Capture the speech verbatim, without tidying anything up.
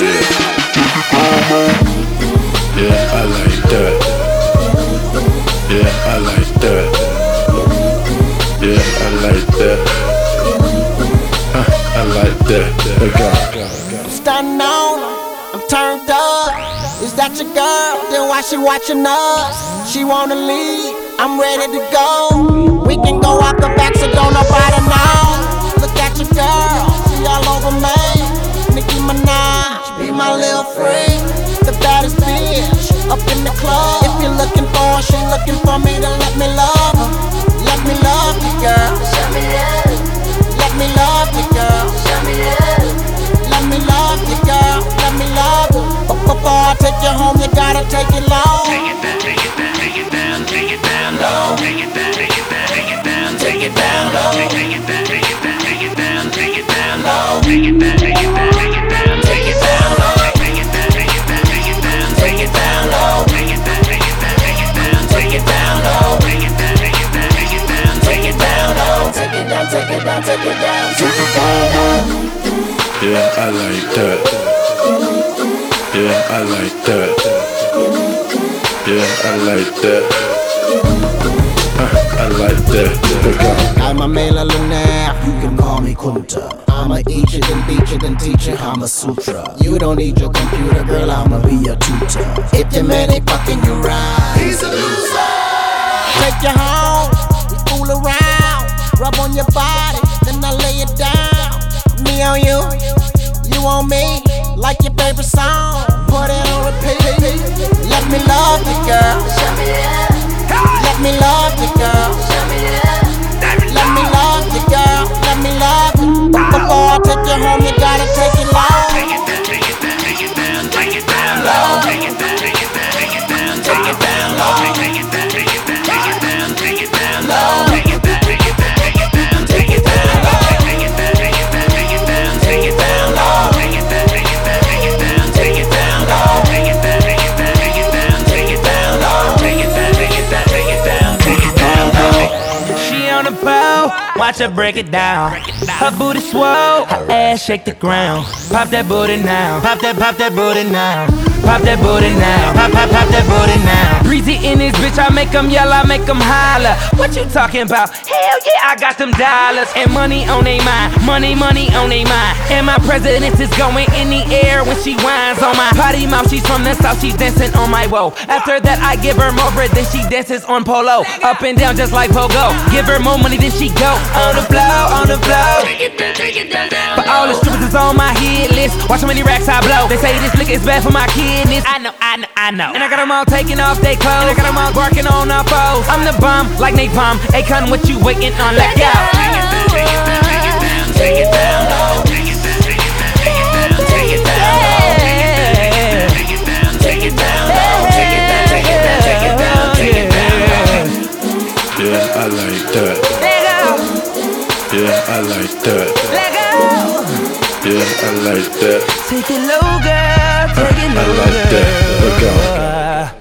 Yeah, I like that. Yeah, I like that. Yeah, I like that. Huh, I like that. I'm stunning on her, I'm turned up. Is that your girl? Then why she watching us? She wanna leave, I'm ready to go. We can go out the back so don't nobody know. Look at your girl, she all over me. Nicki Minaj, be my little friend. The baddest bitch up in the club. If you're looking for her, she looking for me, then let me love her. Let me love you, girl. Show me love. Let me love you, girl. Show me love. Let me love you, girl. Let me love you. But before I take you home, you gotta take it long. Take it down, take it down, take it down, take it down low. Take it down, take it down, take it down, take it down low. Take it down, take it down, take it down, take it down low. Take it down, take it down, take it down, take it down low. Take it down, take it down, take it down, take it down low. Take it down, take it down, take it down, take it down low. Take it down, take it down, take it down, take it down low. Take it down, take it down, take it down, take it down. Yeah, I like that. Yeah, I like that. Yeah, I like that. Huh, I like that. I'm a male lunaire, you can call me Kunta. I'ma eat you, then beat you, then teach you Kama Sutra. You don't need your computer, girl, I'ma be your tutor. If your man ain't fucking you right, he's a loser. Take you home, we fool around. Rub on your body, then I lay it down. Me on you, you on me, like your favorite song. Put it on repeat. Let me love you, girl. Show me love. Let me love you, girl. Show me love. Let me love you, girl. Let me love you. But before I take you home, you gotta take it long. Take it down, take it down, take it down, take it down low. Take it down, take it down, take it down, take it down low. Take it down, take it down, take it down, take it down low. Take it down, take it down, take it down, take it down low. Take it down, take it down, take it down, take it down low. Take it down, take it down, take it down, take it down low. Take it down, take it down, take it down, take it down low. Take it down, take it down, take it down, take it down low. She on the pole, watch her break it down. Her booty swole, her ass shake the ground. Pop that booty now, pop that, pop that booty now. Pop that booty now, pop, pop, pop that booty now. Breezy in this bitch, I make them yell, I make them holler. What you talking about? Hell yeah, I got them dollars. And money on they mind, money, money on they mind. And my president is going in the air when she whines on my potty mouth. She's from the south, she's dancing on my woe. After that, I give her more bread than she dances on polo. Up and down just like pogo. Give her more money than she go. On the floor, on the floor. Take it down, take it down, down But all the strippers is on my hit list. Watch how many racks I blow. They say this liquor is bad for my kidneys. I know, I know, I know. And I got them all taking off they clothes. And I got them all barking on our foes. I'm the bomb, like napalm. Akon, what you waiting on? Let go. Take it down, take it down, take it down, take it down low. Take it down, take it down, take it down, take it down low. Take it down, take it down, take it down low. Take it down, take it down, take it down, take it down low. Yeah, I like that. Let go. Yeah, I like that. Let go. Yeah, I like that. Take it low, girl. Take it I low, like that. Let go. girl.